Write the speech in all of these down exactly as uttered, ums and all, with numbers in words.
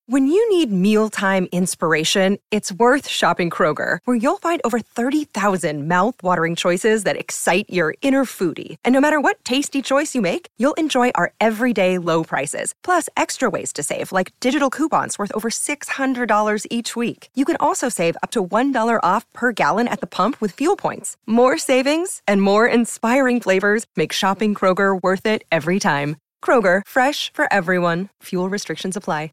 When you need mealtime inspiration, it's worth shopping Kroger, where you'll find over thirty thousand mouth-watering choices that excite your inner foodie. And no matter what tasty choice you make, you'll enjoy our everyday low prices, plus extra ways to save, like digital coupons worth over six hundred dollars each week. You can also save up to one dollar off per gallon at the pump with fuel points. More savings and more inspiring flavors make shopping Kroger worth it every time. Kroger, fresh for everyone. Fuel restrictions apply.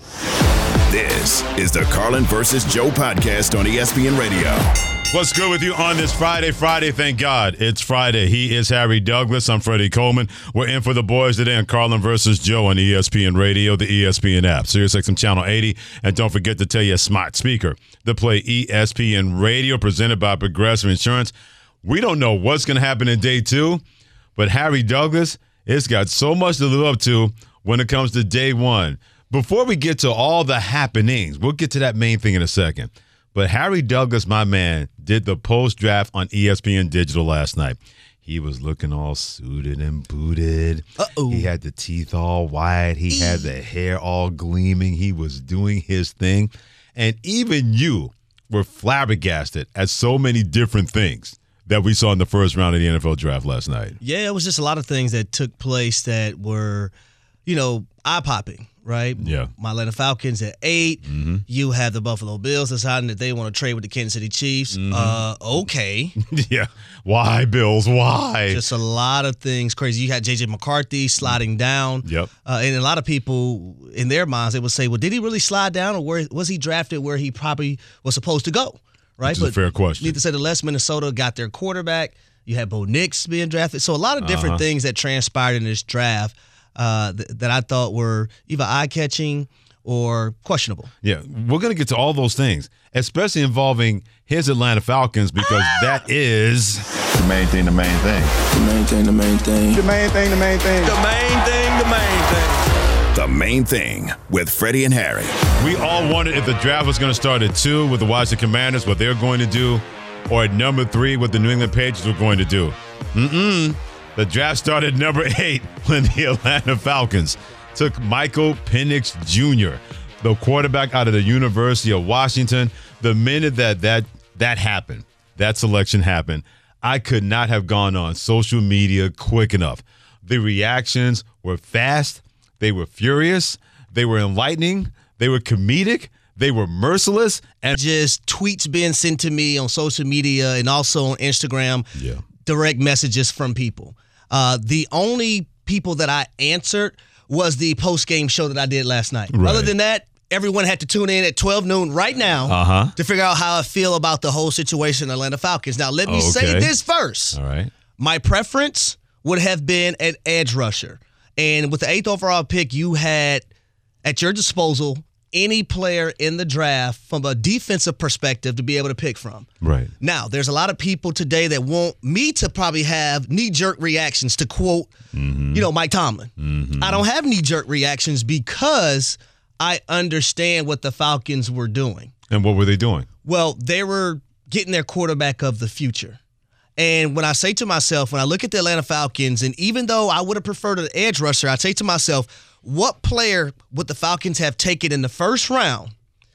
This is the Carlin versus Joe podcast on E S P N Radio. What's good with you on this Friday? Friday, thank God. It's Friday. He is Harry Douglas. I'm Freddie Coleman. We're in for the boys today on Carlin versus Joe on E S P N Radio, the E S P N app, SiriusXM Channel eighty. And don't forget to tell your smart speaker to play E S P N Radio, presented by Progressive Insurance. We don't know what's going to happen in day two, but Harry Douglas, it's got so much to live up to when it comes to day one. Before we get to all the happenings, we'll get to that main thing in a second. But Harry Douglas, my man, did the post-draft on E S P N Digital last night. He was looking all suited and booted. Uh-oh. He had the teeth all white. He had the hair all gleaming. He was doing his thing. And even you were flabbergasted at so many different things that we saw in the first round of the N F L draft last night. Yeah, it was just a lot of things that took place that were, you know, eye-popping. Right? Yeah. My Atlanta Falcons at eight. Mm-hmm. You have the Buffalo Bills deciding that they want to trade with the Kansas City Chiefs. Mm-hmm. Uh, okay. Yeah. Why, Bills? Why? Just a lot of things crazy. You had J J McCarthy sliding down. Yep. Uh, and a lot of people, in their minds, they would say, well, did he really slide down, or where, was he drafted where he probably was supposed to go? Right? Which is a fair question. Need to say the less Minnesota got their quarterback. You had Bo Nix being drafted. So a lot of different uh-huh. things that transpired in this draft. Uh, th- that I thought were either eye-catching or questionable. Yeah, we're going to get to all those things, especially involving his Atlanta Falcons, because ah! that is... The main thing, the main thing. The main thing, the main thing. The main thing, the main thing. The main thing, the main thing. The Main Thing with Freddie and Harry. We all wondered if the draft was going to start at two with the Washington Commanders, what they're going to do, or at number three, what the New England Patriots were going to do. Mm-mm. The draft started number eight when the Atlanta Falcons took Michael Penix Junior, the quarterback out of the University of Washington. The minute that that, that happened, that selection happened, I could not have gone on social media quick enough. The reactions were fast. They were furious. They were enlightening. They were comedic. They were merciless. And just tweets being sent to me on social media and also on Instagram. Yeah. Direct messages from people. Uh, the only people that I answered was the post-game show that I did last night. Right. Other than that, everyone had to tune in at twelve noon right now uh-huh. to figure out how I feel about the whole situation in Atlanta Falcons. Now, let me okay. say this first. All right. My preference would have been an edge rusher. And with the eighth overall pick, you had at your disposal any player in the draft from a defensive perspective to be able to pick from. Right. Now, there's a lot of people today that want me to probably have knee-jerk reactions to quote, mm-hmm. you know, Mike Tomlin. Mm-hmm. I don't have knee-jerk reactions because I understand what the Falcons were doing. And what were they doing? Well, they were getting their quarterback of the future. And when I say to myself, when I look at the Atlanta Falcons, and even though I would have preferred an edge rusher, I say to myself, what player would the Falcons have taken in the first round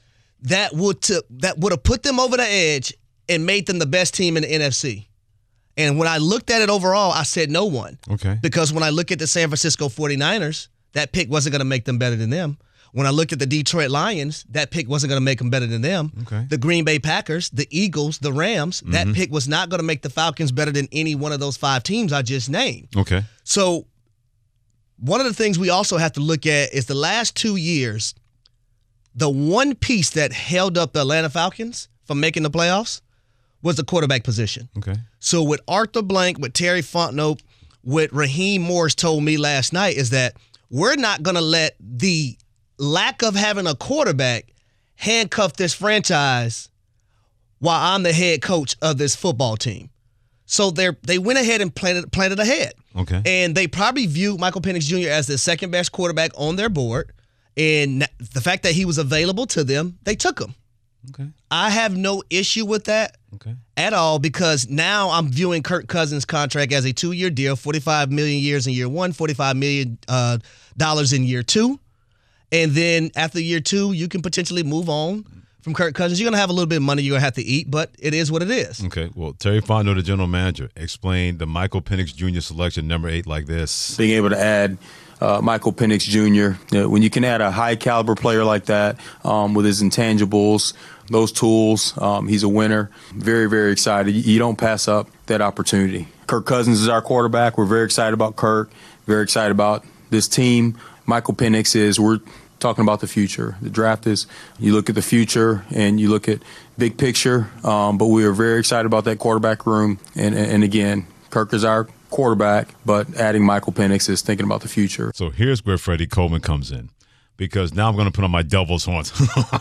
that would to, that would have put them over the edge and made them the best team in the N F C? And when I looked at it overall, I said no one. Okay. Because when I look at the San Francisco forty-niners, that pick wasn't going to make them better than them. When I looked at the Detroit Lions, that pick wasn't going to make them better than them. Okay. The Green Bay Packers, the Eagles, the Rams, mm-hmm. that pick was not going to make the Falcons better than any one of those five teams I just named. Okay. So one of the things we also have to look at is the last two years, the one piece that held up the Atlanta Falcons from making the playoffs was the quarterback position. Okay. So with Arthur Blank, with Terry Fontenot, what Raheem Morris told me last night is that we're not going to let the lack of having a quarterback handcuff this franchise while I'm the head coach of this football team. So they they went ahead and planted, planted ahead. Okay. And they probably view Michael Penix Junior as the second best quarterback on their board. And the fact that he was available to them, they took him. Okay. I have no issue with that okay. at all because now I'm viewing Kirk Cousins' contract as a two-year deal, forty-five million dollars years in year one, forty-five million dollars uh, dollars in year two. And then after year two, you can potentially move on from Kirk Cousins. You're going to have a little bit of money you're going to have to eat, but it is what it is. Okay, well, Terry Fontenot, the general manager, explained the Michael Penix Junior selection, number eight, like this. Being able to add uh, Michael Penix Junior, you know, when you can add a high-caliber player like that um, with his intangibles, those tools, um, he's a winner. Very, very excited. You don't pass up that opportunity. Kirk Cousins is our quarterback. We're very excited about Kirk, very excited about this team. Michael Penix is, we're talking about the future. The draft is, you look at the future and you look at big picture, um, but we are very excited about that quarterback room. And, and again, Kirk is our quarterback, but adding Michael Penix is thinking about the future. So here's where Freddie Coleman comes in, because now I'm going to put on my devil's horns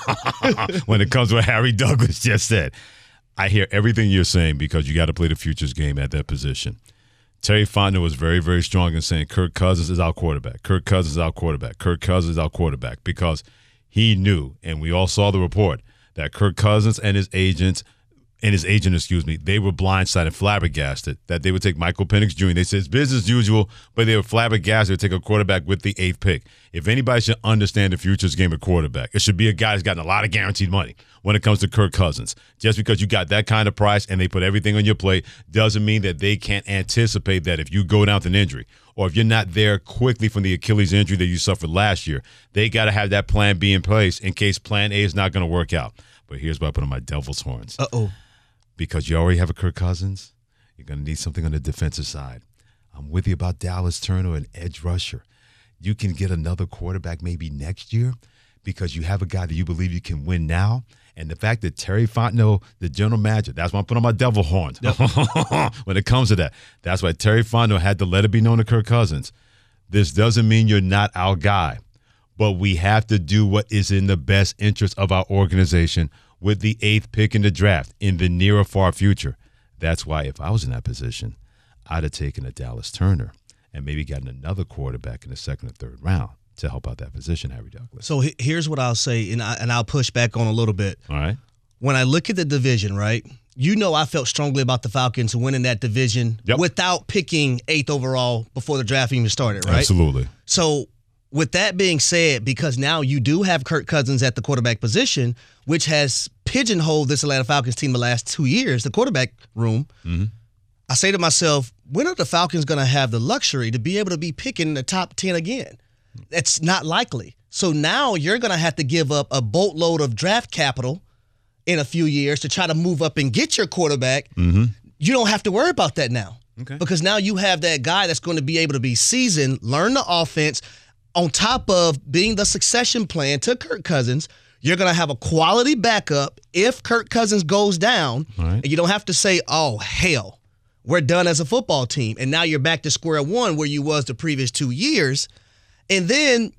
when it comes to what Harry Douglas just said. I hear everything you're saying because you got to play the futures game at that position. Terry Fontenot was very, very strong in saying Kirk Cousins is our quarterback. Kirk Cousins is our quarterback. Kirk Cousins is our quarterback, because he knew, and we all saw the report, that Kirk Cousins and his agents, and his agent, excuse me, they were blindsided, flabbergasted that they would take Michael Penix Junior They said it's business as usual, but they were flabbergasted to take a quarterback with the eighth pick. If anybody should understand the futures game of quarterback, it should be a guy who's gotten a lot of guaranteed money when it comes to Kirk Cousins. Just because you got that kind of price and they put everything on your plate doesn't mean that they can't anticipate that if you go down with an injury or if you're not there quickly from the Achilles injury that you suffered last year, they got to have that plan B in place in case plan A is not going to work out. But here's why I put on my devil's horns. Uh-oh. Because you already have a Kirk Cousins, you're going to need something on the defensive side. I'm with you about Dallas Turner, an edge rusher. You can get another quarterback maybe next year because you have a guy that you believe you can win now. And the fact that Terry Fontenot, the general manager, that's why I'm putting on my devil horns. Yep. When it comes to that, that's why Terry Fontenot had to let it be known to Kirk Cousins. This doesn't mean you're not our guy, but we have to do what is in the best interest of our organization with the eighth pick in the draft in the near or far future. That's why if I was in that position, I'd have taken a Dallas Turner and maybe gotten another quarterback in the second or third round to help out that position, Harry Douglas. So he- here's what I'll say, and, I, and I'll push back on a little bit. All right. When I look at the division, right, you know I felt strongly about the Falcons winning that division Yep. without picking eighth overall before the draft even started, right? Absolutely. So with that being said, because now you do have Kirk Cousins at the quarterback position, which has pigeonholed this Atlanta Falcons team the last two years, the quarterback room, Mm-hmm. I say to myself, when are the Falcons going to have the luxury to be able to be picking the top ten again? That's not likely. So now you're going to have to give up a boatload of draft capital in a few years to try to move up and get your quarterback. Mm-hmm. You don't have to worry about that now. Okay. Because now you have that guy that's going to be able to be seasoned, learn the offense, on top of being the succession plan to Kirk Cousins. You're going to have a quality backup if Kirk Cousins goes down, right. And you don't have to say, oh, hell, we're done as a football team. And now you're back to square one where you was the previous two years. And then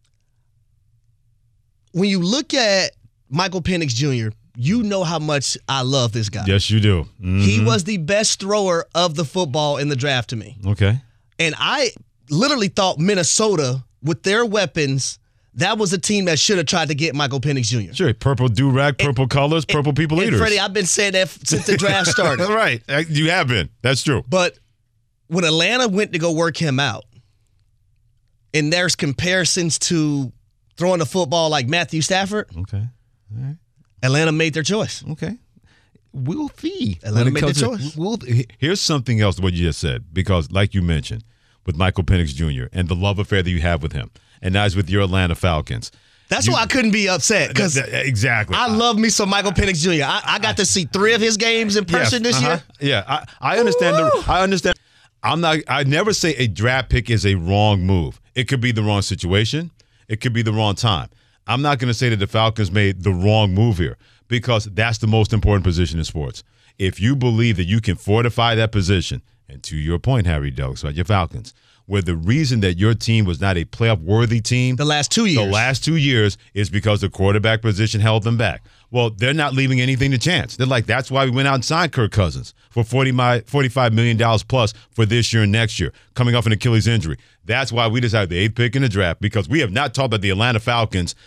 when you look at Michael Penix Junior, you know how much I love this guy. Yes, you do. Mm-hmm. He was the best thrower of the football in the draft to me. Okay. And I literally thought Minnesota, with their weapons, that was a team that should have tried to get Michael Penix Junior Sure. Purple do-rag, purple and, colors, purple people and eaters. Freddie, I've been saying that since the draft started. Right. You have been. That's true. But when Atlanta went to go work him out, and there's comparisons to throwing the football like Matthew Stafford, Okay. All right. Atlanta made their choice. Okay. We'll see. Atlanta made their choice. We'll, here's something else, what you just said, because like you mentioned, with Michael Penix Junior and the love affair that you have with him, and now he's with your Atlanta Falcons. That's you, why I couldn't be upset, because exactly. I love me some Michael Penix Junior I, I got to see three of his games in person yes, this uh-huh. year. Yeah, I, I understand. The, I understand. I'm not. I never say a draft pick is a wrong move. It could be the wrong situation. It could be the wrong time. I'm not going to say that the Falcons made the wrong move here, because that's the most important position in sports. If you believe that you can fortify that position, and to your point, Harry Douglas, right, your Falcons, where the reason that your team was not a playoff-worthy team the last two years, the last two years is because the quarterback position held them back. Well, they're not leaving anything to chance. They're like, that's why we went out and signed Kirk Cousins for forty-five million dollars plus for this year and next year, coming off an Achilles injury. That's why we decided the eighth pick in the draft, because we have not talked about the Atlanta Falcons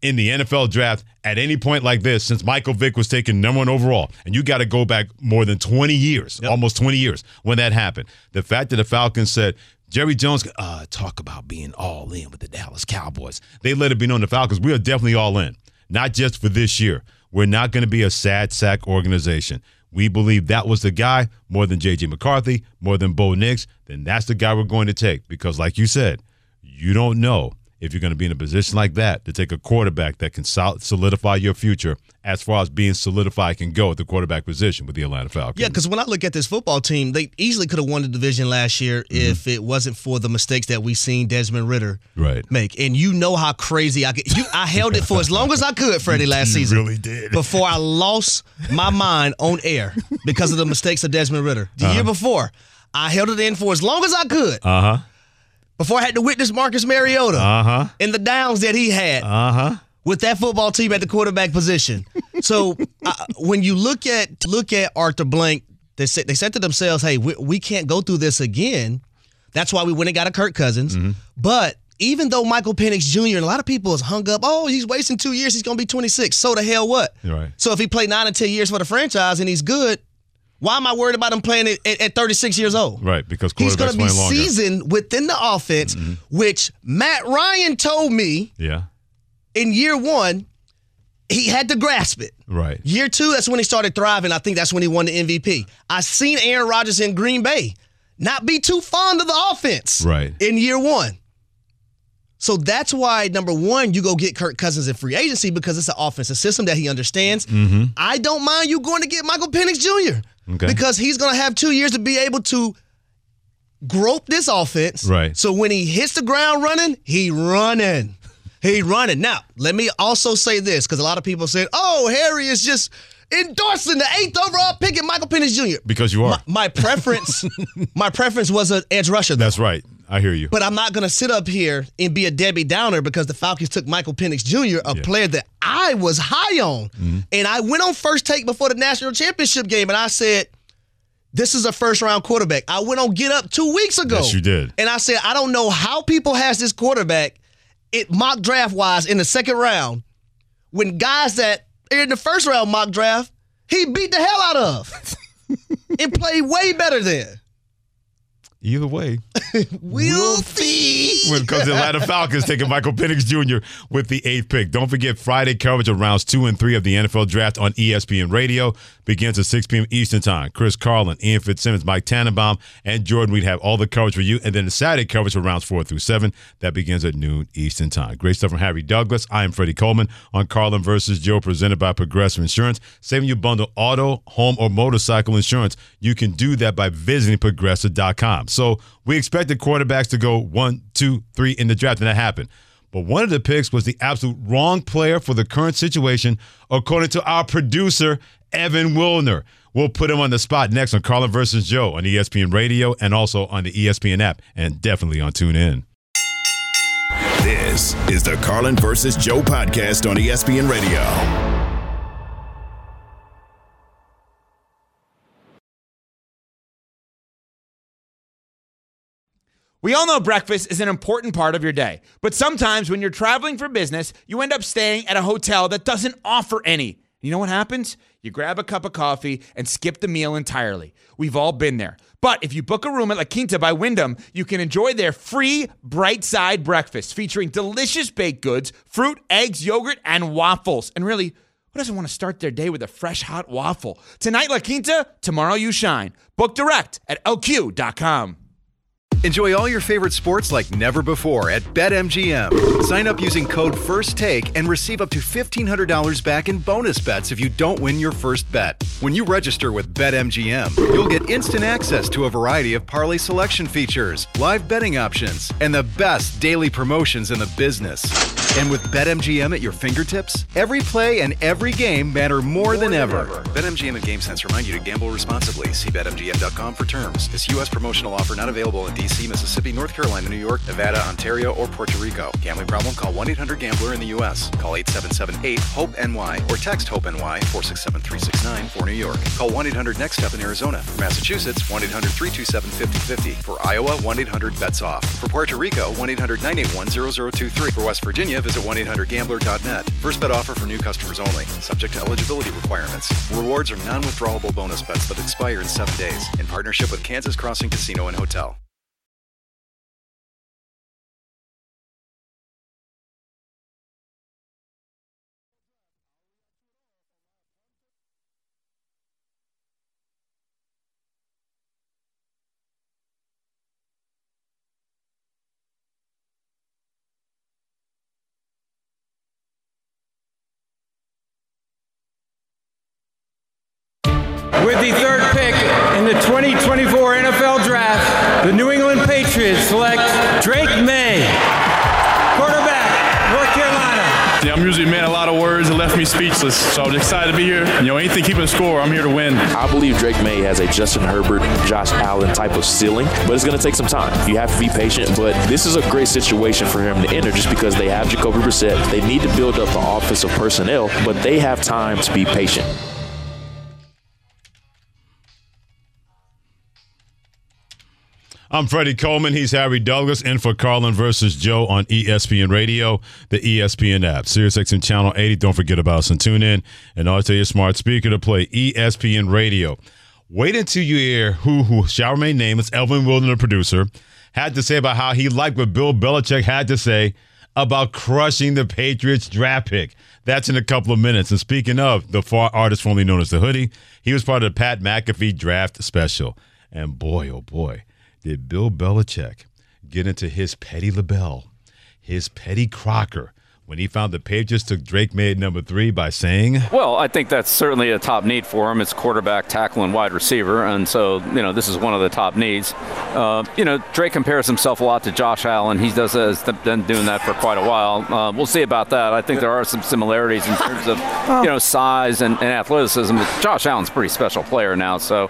in the N F L draft at any point like this since Michael Vick was taken number one overall. And you got to go back more than twenty years, yep. almost twenty years when that happened. The fact that the Falcons said, Jerry Jones, uh, talk about being all in with the Dallas Cowboys. They let it be known the Falcons, we are definitely all in, not just for this year. We're not going to be a sad sack organization. We believe that was the guy more than J J McCarthy, more than Bo Nix. Then that's the guy we're going to take because, like you said, you don't know if you're going to be in a position like that to take a quarterback that can solidify your future as far as being solidified can go at the quarterback position with the Atlanta Falcons. Yeah, because when I look at this football team, they easily could have won the division last year mm-hmm. if it wasn't for the mistakes that we seen Desmond Ritter right. make. And you know how crazy I get. You, I held it for as long as I could, Freddie, last you season. really did. Before I lost my mind on air because of the mistakes of Desmond Ritter. The uh-huh. year before, I held it in for as long as I could. Uh-huh. Before I had to witness Marcus Mariota uh-huh. and the downs that he had uh-huh. with that football team at the quarterback position. So uh, when you look at look at Arthur Blank, they said they said to themselves, "Hey, we, we can't go through this again." That's why we went and got a Kirk Cousins. Mm-hmm. But even though Michael Penix Junior and a lot of people is hung up, oh, he's wasting two years, he's going to be twenty-six. So the hell what? Right. So if he played nine or ten years for the franchise and he's good, why am I worried about him playing at, at, at thirty-six years old? Right, because he's going to be longer. seasoned within the offense, mm-hmm. which Matt Ryan told me yeah. in year one, he had to grasp it. Right. Year two, that's when he started thriving. I think that's when he won the M V P. I seen Aaron Rodgers in Green Bay not be too fond of the offense right. in year one. So that's why, number one, you go get Kirk Cousins in free agency because it's an offensive system that he understands. Mm-hmm. I don't mind you going to get Michael Penix Junior Okay. Because he's going to have two years to be able to grope this offense. Right. So when he hits the ground running, he running. He running. Now, let me also say this, because a lot of people said, oh, Harry is just endorsing the eighth overall pick at Michael Penix Junior Because you are. My, my preference my preference was an edge rusher, though. That's right. I hear you. But I'm not going to sit up here and be a Debbie Downer because the Falcons took Michael Penix Junior, a yeah. player that I was high on. Mm-hmm. And I went on First Take before the national championship game, and I said, this is a first-round quarterback. I went on Get Up two weeks ago. Yes, you did. And I said, I don't know how people has this quarterback, it mock draft-wise, in the second round, when guys that are in the first-round mock draft, he beat the hell out of and played way better than. Either way, we'll see. Because the Atlanta Falcons taking Michael Penix Junior with the eighth pick. Don't forget Friday coverage of rounds two and three of the N F L Draft on E S P N Radio. Begins at six p.m. Eastern Time. Chris Carlin, Ian Fitzsimmons, Mike Tannenbaum, and Jordan. We'd have all the coverage for you. And then the Saturday coverage for rounds four through seven. That begins at noon Eastern Time. Great stuff from Harry Douglas. I am Freddie Coleman on Carlin versus Joe, presented by Progressive Insurance. Saving you bundle auto, home, or motorcycle insurance. You can do that by visiting progressive dot com. So we expected quarterbacks to go one, two, three in the draft, and that happened. But one of the picks was the absolute wrong player for the current situation, according to our producer, Evan Wilner. We'll put him on the spot next on Carlin versus Joe on E S P N Radio and also on the E S P N app, and definitely on TuneIn. This is the Carlin versus Joe podcast on E S P N Radio. We all know breakfast is an important part of your day, but sometimes when you're traveling for business, you end up staying at a hotel that doesn't offer any. You know what happens? You grab a cup of coffee and skip the meal entirely. We've all been there. But if you book a room at La Quinta by Wyndham, you can enjoy their free Bright Side breakfast featuring delicious baked goods, fruit, eggs, yogurt, and waffles. And really, who doesn't want to start their day with a fresh, hot waffle? Tonight, La Quinta, tomorrow you shine. Book direct at L Q dot com. Enjoy all your favorite sports like never before at BetMGM. Sign up using code FIRSTTAKE and receive up to fifteen hundred dollars back in bonus bets if you don't win your first bet. When you register with BetMGM, you'll get instant access to a variety of parlay selection features, live betting options, and the best daily promotions in the business. And with BetMGM at your fingertips, every play and every game matter more, more than, than ever. ever. BetMGM and GameSense remind you to gamble responsibly. See Bet M G M dot com for terms. This U S promotional offer not available in D C, Mississippi, North Carolina, New York, Nevada, Ontario, or Puerto Rico. Gambling problem? Call one eight hundred gambler in the U S. Call eight seven seven eight hope N Y or text HOPE-NY four six seven three six nine for New York. Call one eight hundred next step in Arizona. For Massachusetts, one eight hundred three two seven five zero five zero. For Iowa, one eight hundred bets off. For Puerto Rico, one eight hundred nine eight one zero zero two three. For West Virginia, visit one eight hundred gambler dot net. First bet offer for new customers only, subject to eligibility requirements. Rewards are non-withdrawable bonus bets that expire in seven days in partnership with Kansas Crossing Casino and Hotel. With the third pick in the twenty twenty-four N F L Draft, the New England Patriots select Drake May, quarterback, North Carolina. Yeah, I'm usually a man a lot of words. It left me speechless, so I'm excited to be here. You know, anything keeping score, I'm here to win. I believe Drake May has a Justin Herbert, Josh Allen type of ceiling, but it's going to take some time. You have to be patient, but this is a great situation for him to enter just because they have Jacoby Brissett. They need to build up the offensive personnel, but they have time to be patient. I'm Freddie Coleman. He's Harry Douglas in for Carlin versus Joe on E S P N Radio, the E S P N app, SiriusXM Channel eighty. Don't forget about us and tune in. And always tell your smart speaker to play E S P N Radio. Wait until you hear who, who shall remain nameless, Elvin Wilden, the producer, had to say about how he liked what Bill Belichick had to say about crushing the Patriots draft pick. That's in a couple of minutes. And speaking of the far artist formerly known as The Hoodie, he was part of the Pat McAfee draft special. And boy, oh boy, did Bill Belichick get into his Petty LaBelle, his Petty Crocker, when he found the Patriots took Drake May at number three by saying, well, I think that's certainly a top need for him. It's quarterback, tackle, and wide receiver. And so, you know, this is one of the top needs. Uh, you know, Drake compares himself a lot to Josh Allen. He does has been doing that for quite a while. Uh, we'll see about that. I think there are some similarities in terms of, you know, size and, and athleticism. But Josh Allen's a pretty special player now, so.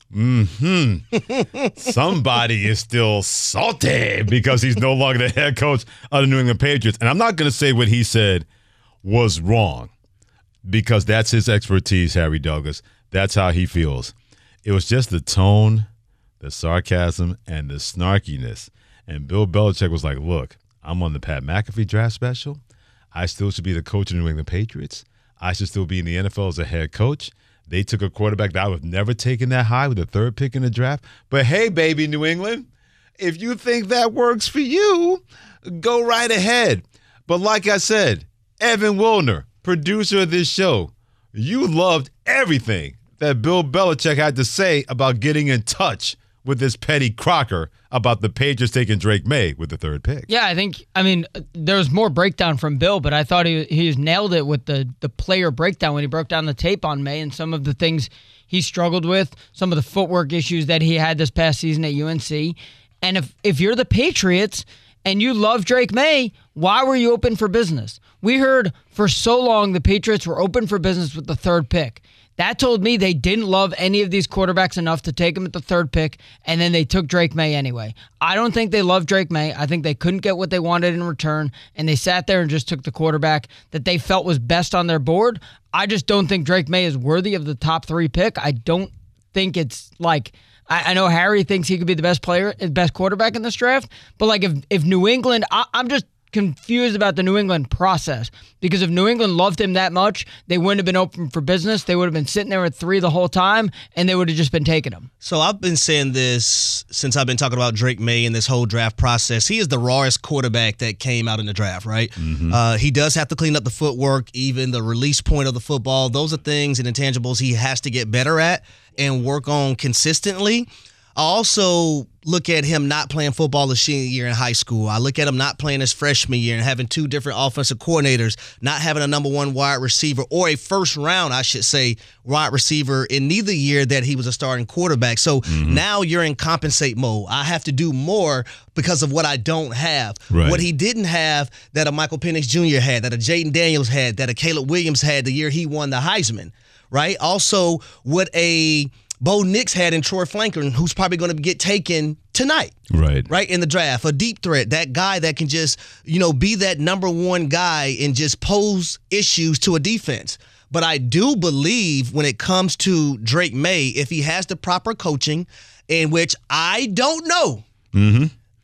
Mm-hmm. Somebody is still salty because he's no longer the head coach of the New England Patriots. And I'm not going to say what he said was wrong because that's his expertise, Harry Douglas. That's how he feels. It was just the tone, the sarcasm, and the snarkiness. And Bill Belichick was like, look, I'm on the Pat McAfee draft special. I still should be the coach of the New England Patriots. I should still be in the N F L as a head coach. They took a quarterback that I would have never taken that high with the third pick in the draft. But hey, baby, New England, if you think that works for you, go right ahead. But like I said, Evan Wilner, producer of this show, you loved everything that Bill Belichick had to say about getting in touch with this Petty Crocker about the Patriots taking Drake May with the third pick. Yeah, I think, I mean, there was more breakdown from Bill, but I thought he he nailed it with the, the player breakdown when he broke down the tape on May and some of the things he struggled with, some of the footwork issues that he had this past season at U N C. And if, if you're the Patriots and you love Drake May, why were you open for business? We heard for so long the Patriots were open for business with the third pick. That told me they didn't love any of these quarterbacks enough to take him at the third pick, and then they took Drake May anyway. I don't think they loved Drake May. I think they couldn't get what they wanted in return, and they sat there and just took the quarterback that they felt was best on their board. I just don't think Drake May is worthy of the top three pick. I don't think it's like – I know Harry thinks he could be the best player, best quarterback in this draft, but like if, if New England – I'm just – confused about the New England process because if New England loved him that much, they wouldn't have been open for business. They would have been sitting there at three the whole time, and they would have just been taking him. So I've been saying this since I've been talking about Drake May and this whole draft process. He is the rawest quarterback that came out in the draft, right? Mm-hmm. Uh, he does have to clean up the footwork, even the release point of the football. Those are things and intangibles he has to get better at and work on consistently. I also look at him not playing football the senior year in high school. I look at him not playing his freshman year and having two different offensive coordinators, not having a number one wide receiver or a first round, I should say, wide receiver in neither year that he was a starting quarterback. So mm-hmm. now you're in compensate mode. I have to do more because of what I don't have. Right. What he didn't have that a Michael Penix Junior had, that a Jaden Daniels had, that a Caleb Williams had the year he won the Heisman, right? Also, what a Bo Nix had in Troy Flanker, who's probably going to get taken tonight. Right. Right, in the draft. A deep threat, that guy that can just, you know, be that number one guy and just pose issues to a defense. But I do believe when it comes to Drake May, if he has the proper coaching, in which I don't know mm-hmm.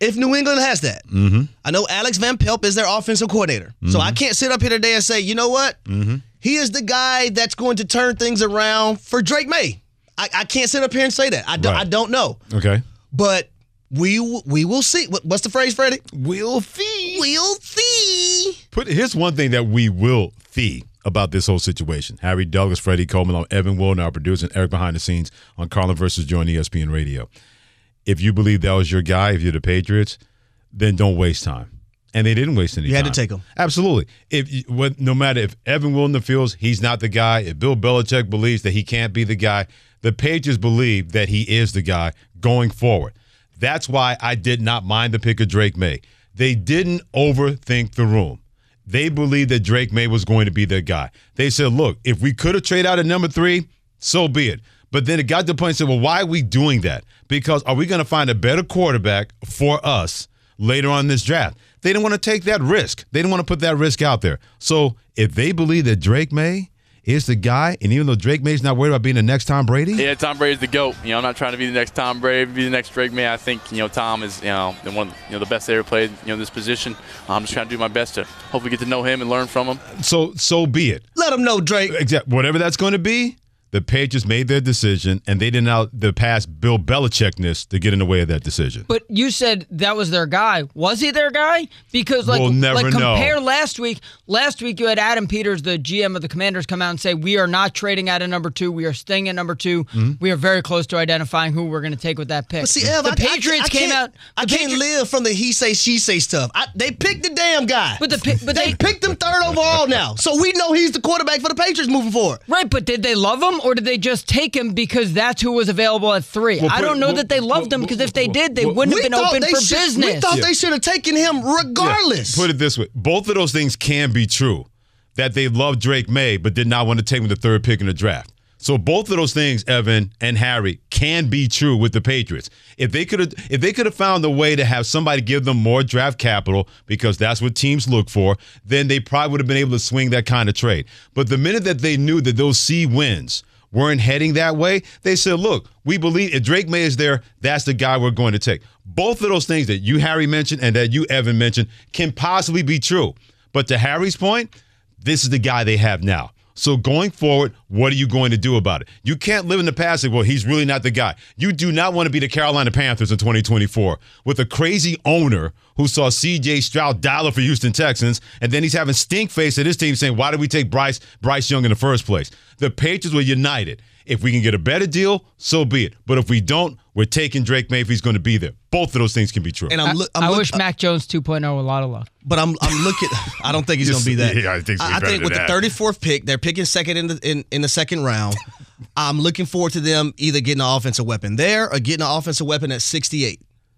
if New England has that. Mm-hmm. I know Alex Van Pelt is their offensive coordinator. Mm-hmm. So I can't sit up here today and say, you know what? Mm-hmm. He is the guy that's going to turn things around for Drake May. I, I can't sit up here and say that. I, do, Right. I don't know. Okay. But we we will see. What, what's the phrase, Freddie? We'll see. We'll see. Put here's one thing that we will see about this whole situation. Harry Douglas, Freddie Coleman, on Evan Wilner, our producer, and Eric behind the scenes on Carlin versus Joe on E S P N Radio. If you believe that was your guy, if you're the Patriots, then don't waste time. And they didn't waste any You time. had to take him. Absolutely. If you, what, no matter if Evan Wilner feels he's not the guy, if Bill Belichick believes that he can't be the guy, the Patriots believe that he is the guy going forward. That's why I did not mind the pick of Drake May. They didn't overthink the room. They believed that Drake May was going to be their guy. They said, look, if we could have traded out at number three, so be it. But then it got to the point and said, well, why are we doing that? Because are we going to find a better quarterback for us later on in this draft? They didn't want to take that risk. They didn't want to put that risk out there. So if they believe that Drake May is the guy, and even though Drake May's not worried about being the next Tom Brady? Yeah, Tom Brady's the GOAT. You know, I'm not trying to be the next Tom Brady, be the next Drake May. I think, you know, Tom is, you know, one of the, you know, the best they ever played, you know, this position. I'm just trying to do my best to hopefully get to know him and learn from him. So so be it. Let him know, Drake. Exactly. Whatever that's going to be, the Patriots made their decision, and they didn't allow the past Bill Belichickness to get in the way of that decision. But you said that was their guy. Was he their guy? Because like, We'll never like compare know. last week. Last week you had Adam Peters, the G M of the Commanders, come out and say, we are not trading out of number two. We are staying at number two. Mm-hmm. We are very close to identifying who we're going to take with that pick. But see, Ev, the I, Patriots I, I came can't- out. I the can't Patri- live from the he say, she say stuff. I, they picked the damn guy. But the pi- but they, they- picked him third overall now. So we know he's the quarterback for the Patriots moving forward. Right, but did they love him or did they just take him because that's who was available at three? Well, I put- don't know well, that they loved well, him because if they well, did, they well, wouldn't We have been thought open they for should- business. We thought Yeah. they should have taken him regardless. Put it this way. Both of those things can be true, that they loved Drake May but did not want to take him the third pick in the draft. So both of those things, Evan and Harry, can be true with the Patriots. If they could have if they could have found a way to have somebody give them more draft capital, because that's what teams look for, then they probably would have been able to swing that kind of trade. But the minute that they knew that those C wins weren't heading that way, they said, look, we believe if Drake May is there, that's the guy we're going to take. Both of those things that you, Harry, mentioned and that you, Evan, mentioned can possibly be true. But to Harry's point, this is the guy they have now. So going forward, what are you going to do about it? You can't live in the past and, well, he's really not the guy. You do not want to be the Carolina Panthers in twenty twenty-four with a crazy owner who saw C J Stroud dollar for Houston Texans, and then he's having stink face at his team saying, why did we take Bryce Bryce Young in the first place? The Patriots were united. If we can get a better deal, so be it. But if we don't, we're taking Drake May if he's going to be there. Both of those things can be true. And I'm, look, I'm I look, wish Mac Jones two point oh a lot of luck. But I'm I'm looking. I don't think he's going to be that. Yeah, I think he's I, I better think than with that. the thirty-fourth pick, they're picking second in the in, in the second round. I'm looking forward to them either getting an offensive weapon there or getting an offensive weapon at sixty-eight.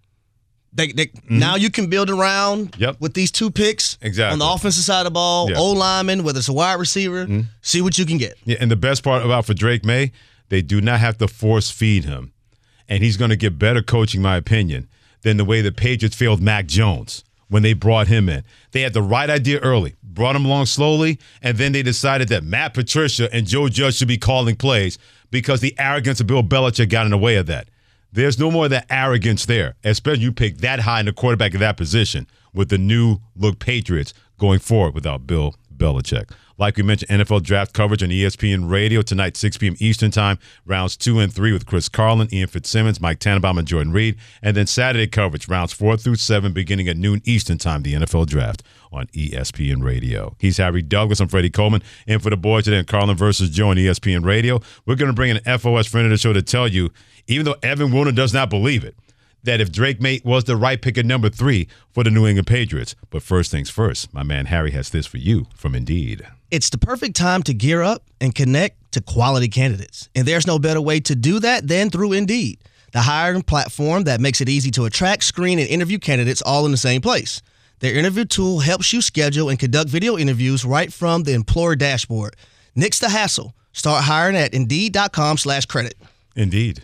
They, they Mm-hmm. now you can build around Yep. with these two picks Exactly. on the offensive side of the ball. Yeah. O lineman, whether it's a wide receiver, Mm-hmm. see what you can get. Yeah, and the best part about for Drake May, they do not have to force feed him. And he's going to get better coaching, in my opinion, than the way the Patriots failed Mac Jones when they brought him in. They had the right idea early, brought him along slowly, and then they decided that Matt Patricia and Joe Judge should be calling plays because the arrogance of Bill Belichick got in the way of that. There's no more of that arrogance there, especially you pick that high in the quarterback of that position with the new look Patriots going forward without Bill Belichick. Like we mentioned, N F L draft coverage on E S P N Radio tonight, six p.m. Eastern Time, rounds two and three with Chris Carlin, Ian Fitzsimmons, Mike Tannenbaum, and Jordan Reed. And then Saturday coverage, rounds four through seven, beginning at noon Eastern Time, the N F L draft on E S P N Radio. He's Harry Douglas. I'm Freddie Coleman. And for the boys today on Carlin versus Joe on E S P N Radio, we're going to bring in an F O S friend of the show to tell you, even though Evan Wilner does not believe it, that if Drake May was the right pick at number three for the New England Patriots. But first things first, my man Harry has this for you from Indeed. It's the perfect time to gear up and connect to quality candidates. And there's no better way to do that than through Indeed, the hiring platform that makes it easy to attract, screen, and interview candidates all in the same place. Their interview tool helps you schedule and conduct video interviews right from the employer dashboard. Nix the hassle. Start hiring at Indeed.com slash credit. Indeed.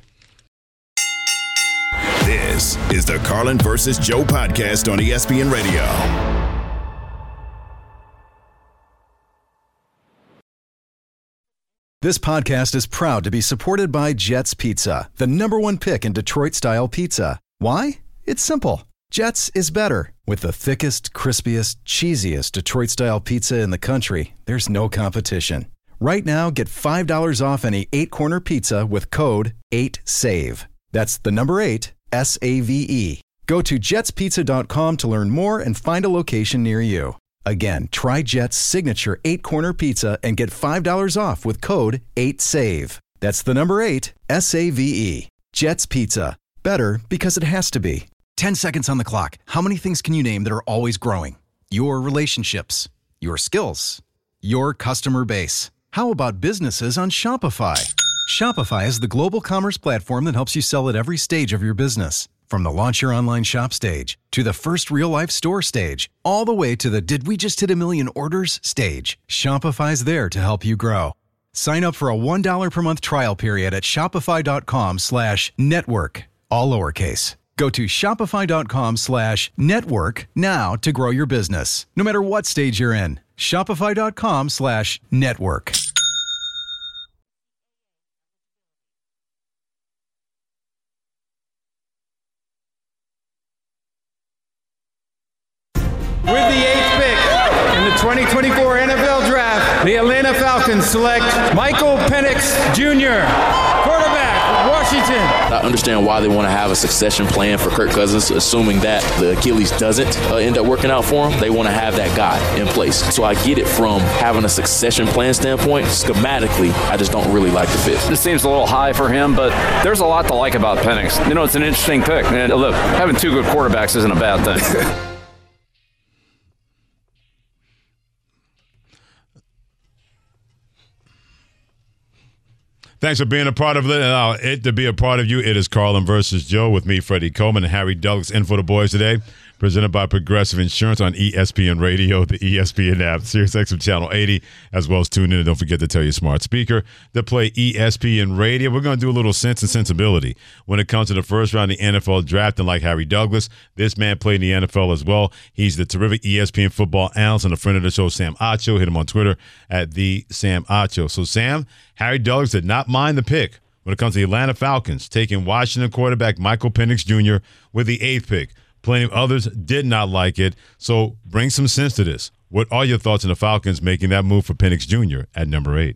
This is the Carlin versus Joe podcast on E S P N Radio. This podcast is proud to be supported by Jets Pizza, the number one pick in Detroit-style pizza. Why? It's simple. Jets is better. With the thickest, crispiest, cheesiest Detroit-style pizza in the country, there's no competition. Right now, get five dollars off any eight-corner pizza with code eight save. That's the number eight, S A V E. Go to jets pizza dot com to learn more and find a location near you. Again, try Jet's signature eight-corner pizza and get five dollars off with code eight save. That's the number eight, S A V E. Jet's Pizza. Better because it has to be. ten seconds on the clock. How many things can you name that are always growing? Your relationships, your skills, your customer base. How about businesses on Shopify? Shopify is the global commerce platform that helps you sell at every stage of your business. From the launch your online shop stage, to the first real-life store stage, all the way to the did we just hit a million orders stage, Shopify's there to help you grow. Sign up for a one dollar per month trial period at shopify.com slash network, all lowercase. Go to shopify.com slash network now to grow your business, no matter what stage you're in. Shopify.com slash network. With the eighth pick in the twenty twenty-four N F L Draft, the Atlanta Falcons select Michael Penix Junior, quarterback, Washington. I understand why they want to have a succession plan for Kirk Cousins, assuming that the Achilles doesn't uh, end up working out for him. They want to have that guy in place. So I get it from having a succession plan standpoint. Schematically, I just don't really like the fit. This seems a little high for him, but there's a lot to like about Penix. You know, it's an interesting pick. And look, having two good quarterbacks isn't a bad thing. Thanks for being a part of it. Uh, it to be a part of you, it is Carlin versus Joe with me, Freddie Coleman, and Harry Douglas in for the boys today. Presented by Progressive Insurance on E S P N Radio, the E S P N app, SiriusXM Channel eighty, as well as tune in. And don't forget to tell your smart speaker to play E S P N Radio. We're going to do a little Sense and Sensibility when it comes to the first round of the N F L draft. And like Harry Douglas, this man played in the N F L as well. He's the terrific E S P N football analyst and a friend of the show, Sam Acho. Hit him on Twitter at the Sam Acho. So, Sam, Harry Douglas did not mind the pick when it comes to the Atlanta Falcons, taking Washington quarterback Michael Penix Junior with the eighth pick. Plenty of others did not like it. So bring some sense to this. What are your thoughts on the Falcons making that move for Penix Junior at number eight?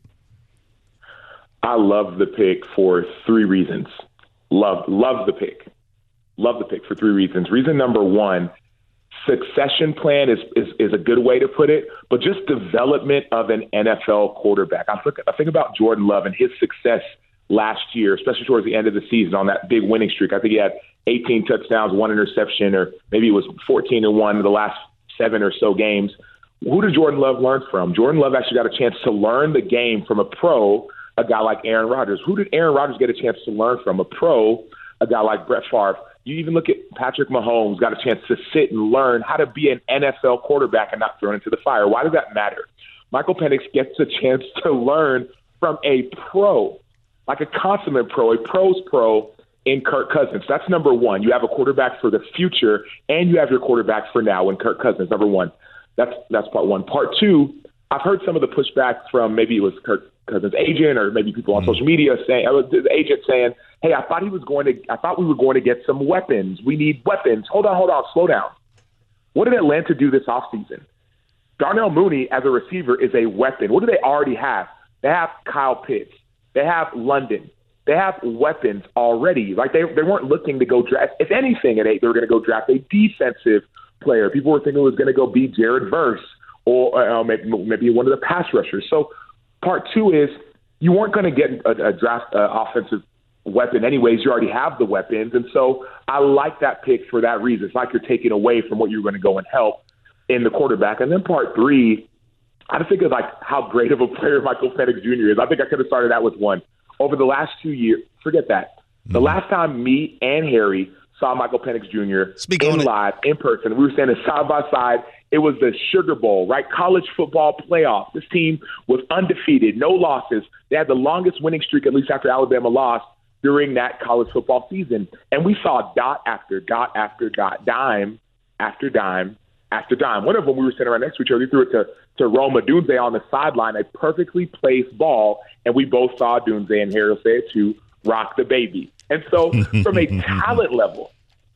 I love the pick for three reasons. Love, love the pick. Love the pick for three reasons. Reason number one, succession plan is, is, is a good way to put it, but just development of an N F L quarterback. I think, I think about Jordan Love and his success last year, especially towards the end of the season on that big winning streak. I think he had eighteen touchdowns, one interception, or maybe it was fourteen and one in the last seven or so games. Who did Jordan Love learn from? Jordan Love actually got a chance to learn the game from a pro, a guy like Aaron Rodgers. Who did Aaron Rodgers get a chance to learn from? A pro, a guy like Brett Favre. You even look at Patrick Mahomes, got a chance to sit and learn how to be an N F L quarterback and not thrown into the fire. Why does that matter? Michael Penix gets a chance to learn from a pro, like a consummate pro, a pro's pro in Kirk Cousins. That's number one. You have a quarterback for the future, and you have your quarterback for now in Kirk Cousins, number one. That's that's part one. Part two, I've heard some of the pushback from maybe it was Kirk Cousins' agent or maybe people on mm-hmm. social media saying, uh, the agent saying, hey, I thought he was going to, I thought we were going to get some weapons. We need weapons. Hold on, hold on, slow down. What did Atlanta do this offseason? Darnell Mooney as a receiver is a weapon. What do they already have? They have Kyle Pitts. They have London. They have weapons already. Like they they weren't looking to go draft. If anything, at eight, they were going to go draft a defensive player. People were thinking it was going to go be Jared Verse or uh, maybe, maybe one of the pass rushers. So part two is you weren't going to get a, a draft uh, offensive weapon anyways. You already have the weapons. And so I like that pick for that reason. It's like you're taking away from what you're going to go and help in the quarterback. And then part three, I think of like how great of a player Michael Penix Junior is. I think I could have started out with one. Over the last two years, forget that. The mm-hmm. last time me and Harry saw Michael Penix Junior Speak in live, in person, we were standing side by side. It was the Sugar Bowl, right? College football playoff. This team was undefeated, no losses. They had the longest winning streak, at least after Alabama lost, during that college football season. And we saw dot after dot after dot, dime after dime after dime. One of them, we were sitting right next to each other. He threw it to, to Rome Odunze on the sideline, a perfectly placed ball, and we both saw Odunze, and Harry will say it too, rock the baby. And so from a talent level,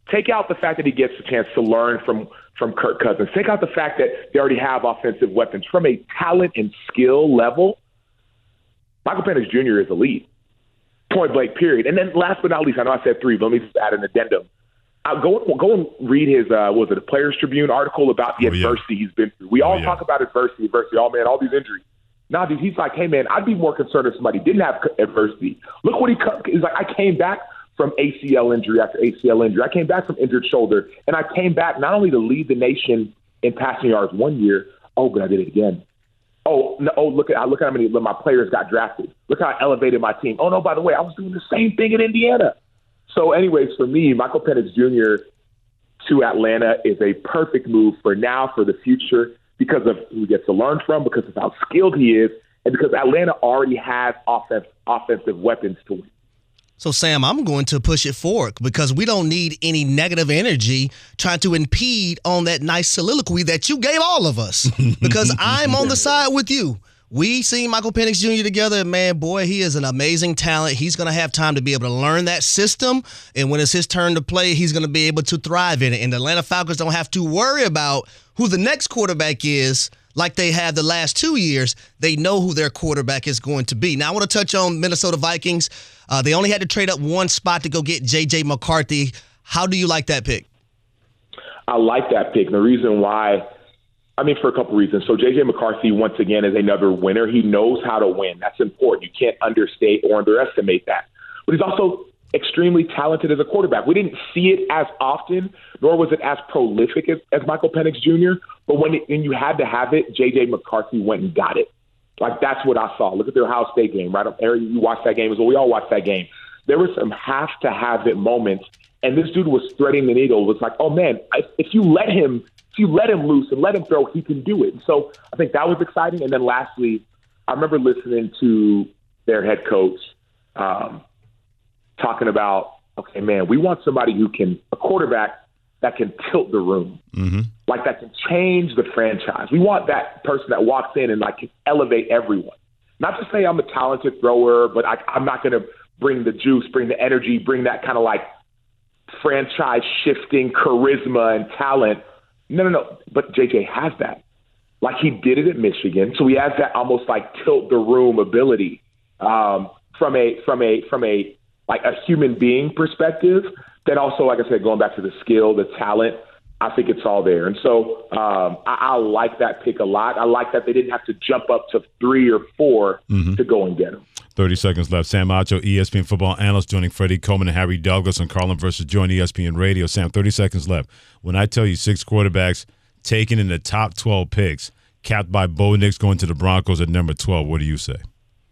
take out the fact that he gets a chance to learn from, from Kirk Cousins. Take out the fact that they already have offensive weapons. From a talent and skill level, Michael Penix Junior is elite. Point blank, period. And then last but not least, I know I said three, but let me just add an addendum. I'll go, go and read his, uh, what was it, a Players Tribune article about the oh, adversity yeah. he's been through. We oh, all yeah. talk about adversity, adversity, oh, man, all these injuries. Now, dude, he's like, hey, man, I'd be more concerned if somebody didn't have adversity. Look what he – he's like, I came back from A C L injury after A C L injury. I came back from injured shoulder, and I came back not only to lead the nation in passing yards one year, oh, but I did it again. Oh, no, oh, look at I look at how many of my players got drafted. Look how I elevated my team. Oh, no, by the way, I was doing the same thing in Indiana. So anyways, for me, Michael Penix Junior to Atlanta is a perfect move for now, for the future, because of who he gets to learn from, because of how skilled he is, and because Atlanta already has offense, offensive weapons to win. So, Sam, I'm going to push it forward because we don't need any negative energy trying to impede on that nice soliloquy that you gave all of us, because I'm on the side with you. We seen Michael Penix Junior together, and man, boy, he is an amazing talent. He's going to have time to be able to learn that system, and when it's his turn to play, he's going to be able to thrive in it. And the Atlanta Falcons don't have to worry about who the next quarterback is like they have the last two years. They know who their quarterback is going to be. Now, I want to touch on Minnesota Vikings. Uh, they only had to trade up one spot to go get J J McCarthy. How do you like that pick? I like that pick. And the reason why, I mean, for a couple reasons. So J J McCarthy, once again, is another winner. He knows how to win. That's important. You can't understate or underestimate that. But he's also extremely talented as a quarterback. We didn't see it as often, nor was it as prolific as, as Michael Penix Junior But when, it, when you had to have it, J J McCarthy went and got it. Like, that's what I saw. Look at the Ohio State game, right? Harry, you watched that game as well. We all watched that game. There were some have-to-have-it moments, and this dude was threading the needle. It was like, oh, man, if you let him if you let him loose and let him throw, he can do it. So I think that was exciting. And then lastly, I remember listening to their head coach um, talking about, okay, man, we want somebody who can – a quarterback that can tilt the room, mm-hmm. like that can change the franchise. We want that person that walks in and like can elevate everyone. Not to say I'm a talented thrower, but I, I'm not going to bring the juice, bring the energy, bring that kind of like franchise shifting charisma and talent. No, no, no. But J J has that. Like he did it at Michigan, so he has that almost like tilt the room ability um, from a from a from a like a human being perspective. Then also, like I said, going back to the skill, the talent, I think it's all there. And so um, I, I like that pick a lot. I like that they didn't have to jump up to three or four mm-hmm. to go and get him. thirty seconds left. Sam Acho, E S P N football analyst, joining Freddie Coleman and Harry Douglas on Carlin versus Joe on E S P N Radio. Sam, thirty seconds left. When I tell you six quarterbacks taken in the top twelve picks, capped by Bo Nix going to the Broncos at number twelve, what do you say?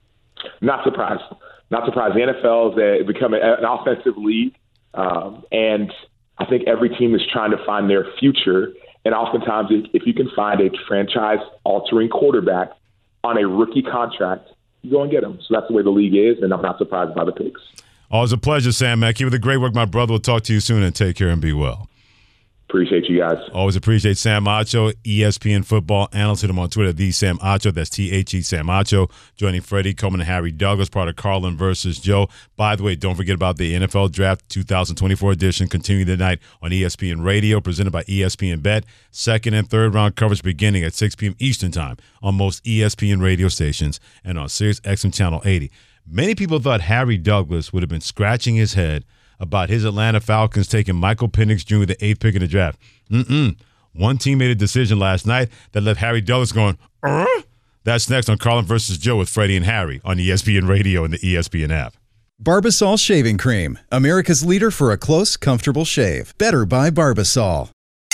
Not surprised. Not surprised. The N F L has become an offensive league. Um, and I think every team is trying to find their future. And oftentimes, if, if you can find a franchise-altering quarterback on a rookie contract, you go and get him. So that's the way the league is, and I'm not surprised by the picks. Always a pleasure, Sam, man. Keep up the great work, my brother. We'll talk to you soon, and take care and be well. Appreciate you guys. Always appreciate Sam Acho, E S P N football analyst. Hit him on Twitter, the Sam Acho. That's T H E Sam Acho. Joining Freddie Coleman and Harry Douglas, part of Carlin versus Joe. By the way, don't forget about the N F L Draft twenty twenty-four edition, continuing tonight on E S P N Radio, presented by E S P N Bet. Second and third round coverage beginning at six p.m. Eastern Time on most E S P N radio stations and on Sirius X M Channel eighty. Many people thought Harry Douglas would have been scratching his head about his Atlanta Falcons taking Michael Penix Junior, the eighth pick in the draft. Mm-mm. One team made a decision last night that left Harry Douglas going, uh? That's next on Carlin versus Joe with Freddie and Harry on E S P N Radio and the E S P N app. Barbasol Shaving Cream, America's leader for a close, comfortable shave. Better by Barbasol.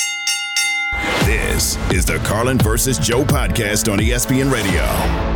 This is the Carlin versus Joe podcast on E S P N Radio.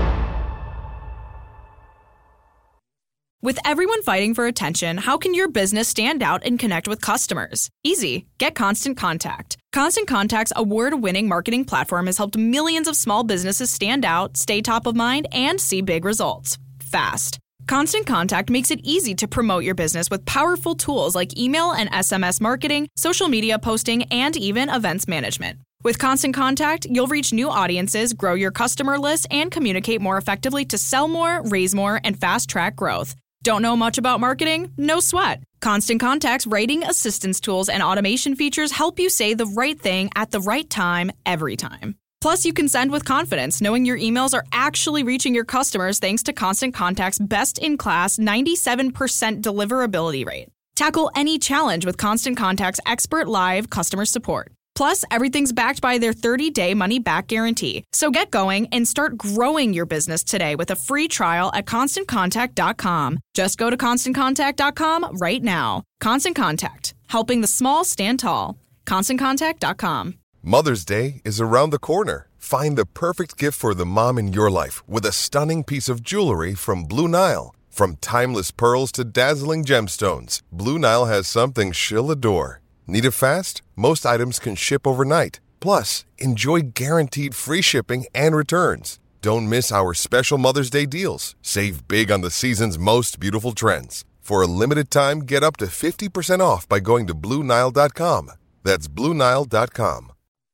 With everyone fighting for attention, how can your business stand out and connect with customers? Easy. Get Constant Contact. Constant Contact's award-winning marketing platform has helped millions of small businesses stand out, stay top of mind, and see big results fast. Constant Contact makes it easy to promote your business with powerful tools like email and S M S marketing, social media posting, and even events management. With Constant Contact, you'll reach new audiences, grow your customer list, and communicate more effectively to sell more, raise more, and fast-track growth. Don't know much about marketing? No sweat. Constant Contact's writing assistance tools and automation features help you say the right thing at the right time every time. Plus, you can send with confidence, knowing your emails are actually reaching your customers thanks to Constant Contact's best-in-class ninety-seven percent deliverability rate. Tackle any challenge with Constant Contact's expert live customer support. Plus, everything's backed by their thirty-day money-back guarantee. So get going and start growing your business today with a free trial at constant contact dot com. Just go to constant contact dot com right now. Constant Contact, helping the small stand tall. constant contact dot com. Mother's Day is around the corner. Find the perfect gift for the mom in your life with a stunning piece of jewelry from Blue Nile. From timeless pearls to dazzling gemstones, Blue Nile has something she'll adore. Need it fast? Most items can ship overnight. Plus, enjoy guaranteed free shipping and returns. Don't miss our special Mother's Day deals. Save big on the season's most beautiful trends. For a limited time, get up to fifty percent off by going to Blue Nile dot com. That's Blue Nile dot com.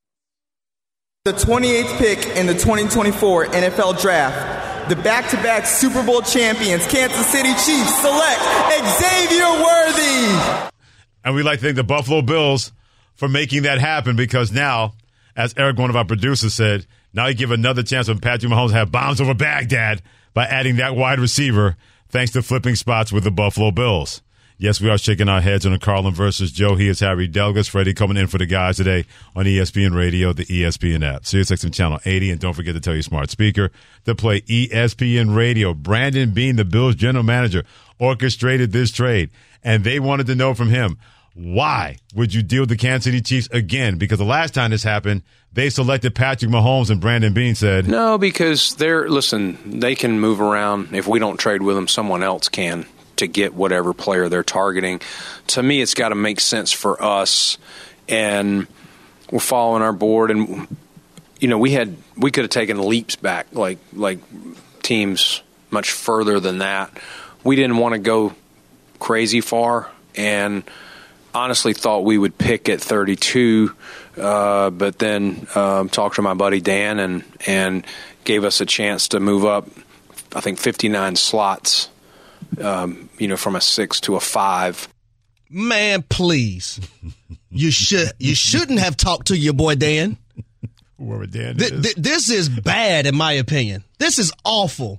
The twenty-eighth pick in the twenty twenty-four N F L Draft, the back-to-back Super Bowl champions, Kansas City Chiefs, select Xavier Worthy. And we'd like to thank the Buffalo Bills for making that happen, because now, as Eric, one of our producers, said, now you give another chance when Patrick Mahomes have bombs over Baghdad by adding that wide receiver, thanks to flipping spots with the Buffalo Bills. Yes, we are shaking our heads on the Carlin versus Joe. He is Harry Douglas. Freddie coming in for the guys today on E S P N Radio, the E S P N app, SiriusXM Channel eighty. And don't forget to tell your smart speaker to play E S P N Radio. Brandon Beane, the Bills general manager, orchestrated this trade, and they wanted to know from him, why would you deal with the Kansas City Chiefs again? Because the last time this happened, they selected Patrick Mahomes, and Brandon Beane said, no, because they're, listen, they can move around. If we don't trade with them, someone else can to get whatever player they're targeting. To me, it's got to make sense for us, and we're following our board. And, you know, we had we could have taken leaps back, like like teams much further than that. We didn't want to go crazy far, and honestly thought we would pick at thirty-two, uh, but then um, talked to my buddy Dan and and gave us a chance to move up, I think, fifty-nine slots, um, you know, from a six to a five. Man, please. You should you shouldn't have talked to your boy Dan. Whoever Dan th- is. th- this is bad, in my opinion. This is awful.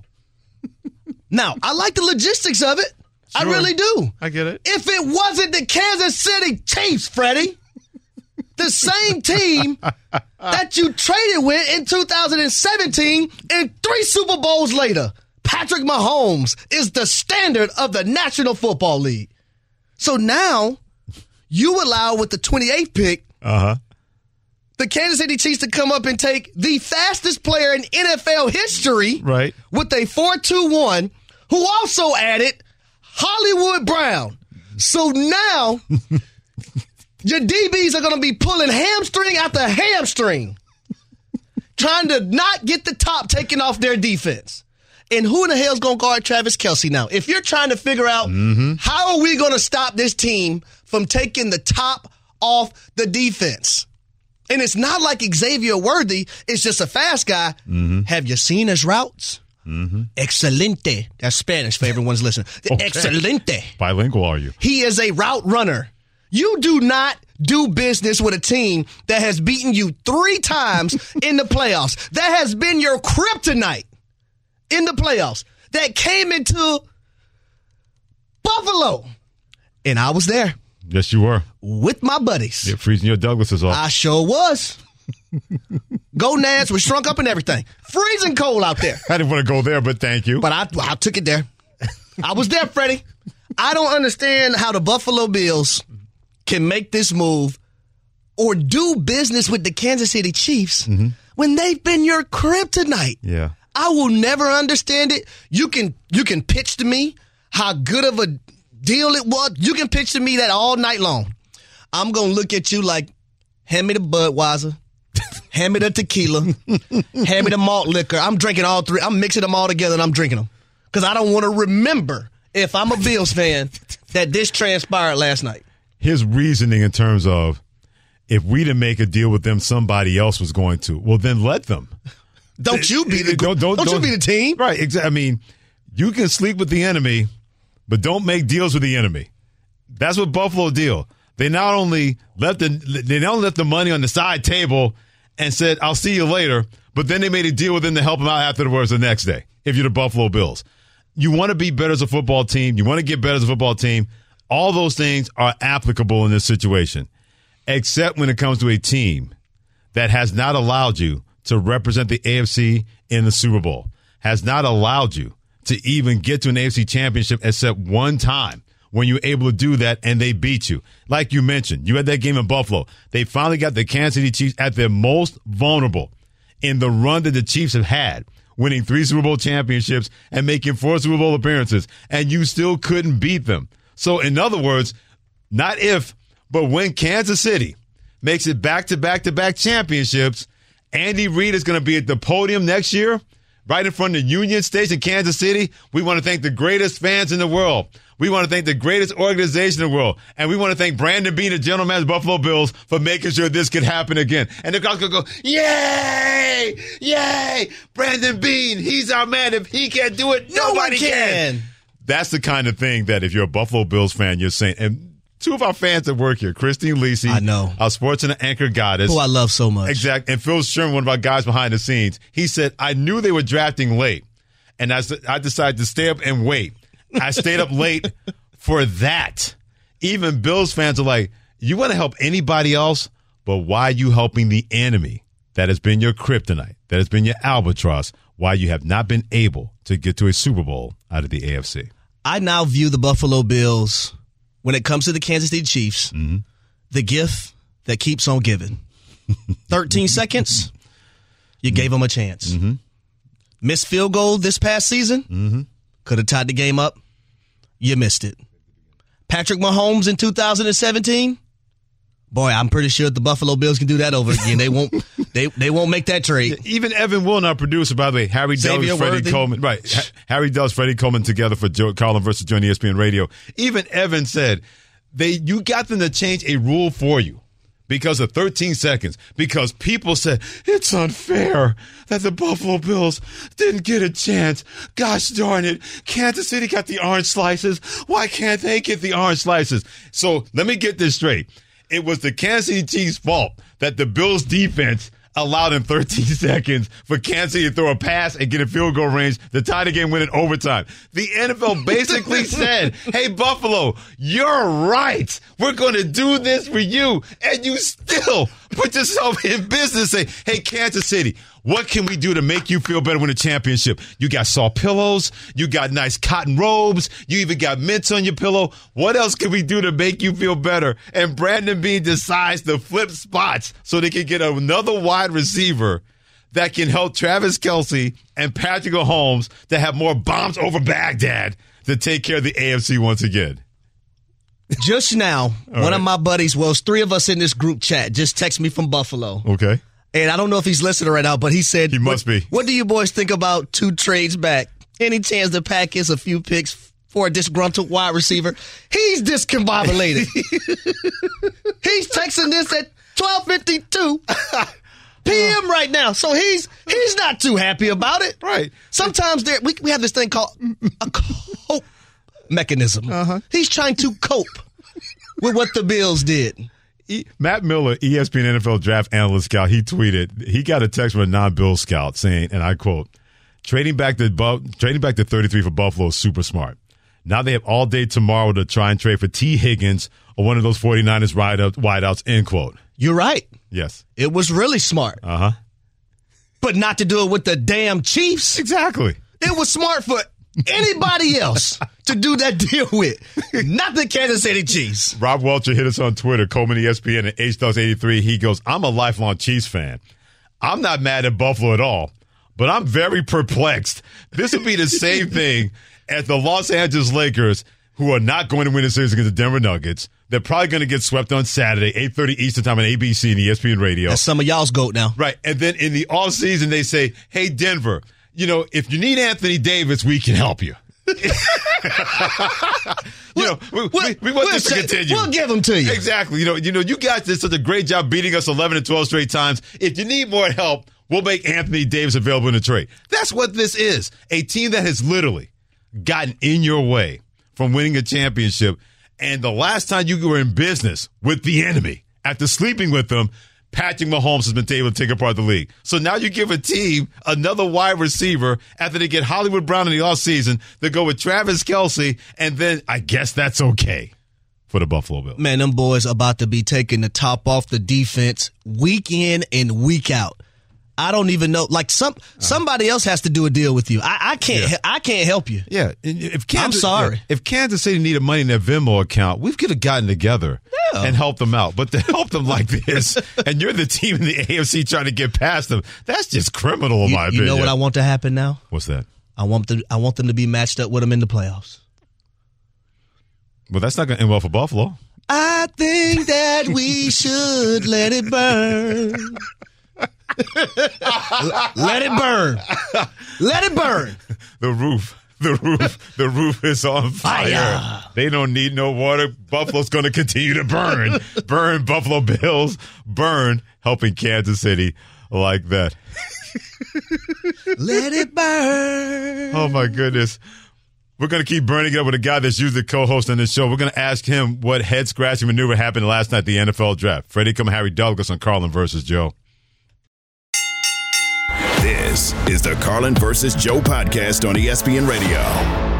Now, I like the logistics of it. Sure. I really do. I get it. If it wasn't the Kansas City Chiefs, Freddie, the same team that you traded with in two thousand seventeen, and three Super Bowls later, Patrick Mahomes is the standard of the National Football League. So now you allow, with the twenty-eighth pick, uh-huh, the Kansas City Chiefs to come up and take the fastest player in N F L history, right, with a four two one, who also added Hollywood Brown. So now your D Bs are going to be pulling hamstring after hamstring, trying to not get the top taken off their defense. And who in the hell is going to guard Travis Kelce now? If you're trying to figure out mm-hmm. how are we going to stop this team from taking the top off the defense, and it's not like Xavier Worthy is just a fast guy. Mm-hmm. Have you seen his routes? Mm-hmm. Excelente. That's Spanish for everyone's listening. Okay. Excelente. Bilingual are you? He is a route runner. You do not do business with a team that has beaten you three times in the playoffs, that has been your kryptonite in the playoffs, that came into Buffalo. And I was there. Yes, you were. With my buddies. You're freezing your Douglases off. I sure was. Gonads were shrunk up and everything. Freezing cold out there. I didn't want to go there, but thank you. But I, I took it there. I was there, Freddie. I don't understand how the Buffalo Bills can make this move or do business with the Kansas City Chiefs mm-hmm. when they've been your kryptonite. Yeah. I will never understand it. You can you can pitch to me how good of a deal it was. You can pitch to me that all night long. I'm going to look at you like, hand me the Budweiser, hand me the tequila, hand me the malt liquor. I'm drinking all three. I'm mixing them all together and I'm drinking them. Because I don't want to remember, if I'm a Bills fan, that this transpired last night. His reasoning in terms of, if we didn't make a deal with them, somebody else was going to. Well, then let them. Don't you be the don't, don't, don't you be the team. Right. Exactly. I mean, you can sleep with the enemy, but don't make deals with the enemy. That's what Buffalo did. They not only left the they not only left the money on the side table and said, I'll see you later, but then they made a deal with them to help them out afterwards the next day, if you're the Buffalo Bills. You want to be better as a football team. You want to get better as a football team. All those things are applicable in this situation, except when it comes to a team that has not allowed you to represent the A F C in the Super Bowl, has not allowed you to even get to an A F C championship except one time when you were able to do that and they beat you. Like you mentioned, you had that game in Buffalo. They finally got the Kansas City Chiefs at their most vulnerable in the run that the Chiefs have had, winning three Super Bowl championships and making four Super Bowl appearances, and you still couldn't beat them. So, in other words, not if, but when Kansas City makes it back-to-back-to-back championships, Andy Reid is going to be at the podium next year, right in front of the Union Station, Kansas City. We want to thank the greatest fans in the world. We want to thank the greatest organization in the world. And we want to thank Brandon Beane, the general manager of Buffalo Bills, for making sure this could happen again. And the crowd's going to go, yay! Yay! Brandon Beane, he's our man. If he can't do it, no nobody one can. can. That's the kind of thing that if you're a Buffalo Bills fan, you're saying, and two of our fans that work here, Christine Lisi, I know, our sports and anchor goddess, who I love so much. Exactly. And Phil Sherman, one of our guys behind the scenes, he said, I knew they were drafting late, and I, I decided to stay up and wait. I stayed up late for that. Even Bills fans are like, you want to help anybody else, but why are you helping the enemy that has been your kryptonite, that has been your albatross, why you have not been able to get to a Super Bowl out of the A F C? I now view the Buffalo Bills, when it comes to the Kansas City Chiefs, mm-hmm. the gift that keeps on giving. thirteen seconds, you mm-hmm. gave them a chance. Mm-hmm. Missed field goal this past season, mm-hmm. could have tied the game up. You missed it. Patrick Mahomes in two thousand seventeen, boy, I'm pretty sure the Buffalo Bills can do that over again. They won't. They they won't make that trade. Even Evan Willen, our producer, by the way, Harry Douglas, Freddie Worthy. Coleman, right? Ha- Harry Douglas, Freddie Coleman together for Joe Carlin versus Joe on E S P N Radio. Even Evan said they you got them to change a rule for you because of thirteen seconds. Because people said it's unfair that the Buffalo Bills didn't get a chance. Gosh darn it, Kansas City got the orange slices. Why can't they get the orange slices? So let me get this straight. It was the Kansas City Chiefs' fault that the Bills' defense allowed in thirteen seconds for Kansas City to throw a pass and get a field goal range to tie the game, win in overtime. The N F L basically said, hey, Buffalo, you're right. We're going to do this for you. And you still put yourself in business and say, hey, Kansas City, what can we do to make you feel better win a championship? You got soft pillows. You got nice cotton robes. You even got mints on your pillow. What else can we do to make you feel better? And Brandon Beane decides to flip spots so they can get another wide receiver that can help Travis Kelce and Patrick Mahomes to have more bombs over Baghdad to take care of the A F C once again. Just now, All one right. of my buddies, well, it's three of us in this group chat, just texted me from Buffalo. Okay. And I don't know if he's listening right now, but he said, He must what, be. What do you boys think about two trades back? Any chance the Packers a few picks for a disgruntled wide receiver? He's discombobulated. He's texting this at twelve fifty-two p.m. right now. So he's he's not too happy about it. Right. Sometimes there we, we have this thing called a cope mechanism. Uh-huh. He's trying to cope with what the Bills did. E- Matt Miller, E S P N N F L draft analyst scout, he tweeted, he got a text from a non-Bill scout saying, and I quote, trading back to Bu- trading back to thirty-three for Buffalo is super smart. Now they have all day tomorrow to try and trade for T. Higgins or one of those 49ers wideouts, end quote. You're right. Yes. It was really smart. Uh-huh. But not to do it with the damn Chiefs. Exactly. It was smart for anybody else to do that deal with, not the Kansas City Chiefs. Rob Welcher hit us on Twitter, Coleman E S P N at H Dogs eighty-three. He goes, I'm a lifelong Chiefs fan. I'm not mad at Buffalo at all, but I'm very perplexed. This would be the same thing as the Los Angeles Lakers, who are not going to win the series against the Denver Nuggets. They're probably going to get swept on Saturday, eight thirty Eastern time on A B C and E S P N Radio. That's some of y'all's goat now. Right. And then in the offseason, they say, hey, Denver, you know, if you need Anthony Davis, we can help you. you know, we, we, we want this to continue. We'll give them to you. Exactly. You know, you know, you guys did such a great job beating us eleven and twelve straight times. If you need more help, we'll make Anthony Davis available in the trade. That's what this is. A team that has literally gotten in your way from winning a championship. And the last time you were in business with the enemy, after sleeping with them, Patrick Mahomes has been able to take apart the league. So now you give a team another wide receiver after they get Hollywood Brown in the offseason. They go with Travis Kelce, and then I guess that's okay for the Buffalo Bills. Man, them boys about to be taking the top off the defense week in and week out. I don't even know. Like some somebody else has to do a deal with you. I, I can't. Yeah. I can't help you. Yeah. If Kansas, I'm sorry. Yeah, if Kansas City needed money in their Venmo account, we could have gotten together yeah. and helped them out. But to help them like this, and you're the team in the A F C trying to get past them, that's just criminal in you, my you opinion. You know what I want to happen now? What's that? I want them. I want them to be matched up with them in the playoffs. Well, that's not going to end well for Buffalo. I think that we should let it burn. Let it burn. Let it burn. The roof. The roof. The roof is on fire. fire. They don't need no water. Buffalo's going to continue to burn. Burn, Buffalo Bills. Burn, helping Kansas City like that. Let it burn. Oh, my goodness. We're going to keep burning it up with a guy that's usually co-hosting this show. We're going to ask him what head-scratching maneuver happened last night at the N F L Draft. Freddie Coleman, Harry Douglas on Carlin versus Joe. This is the Carlin versus Joe podcast on E S P N Radio.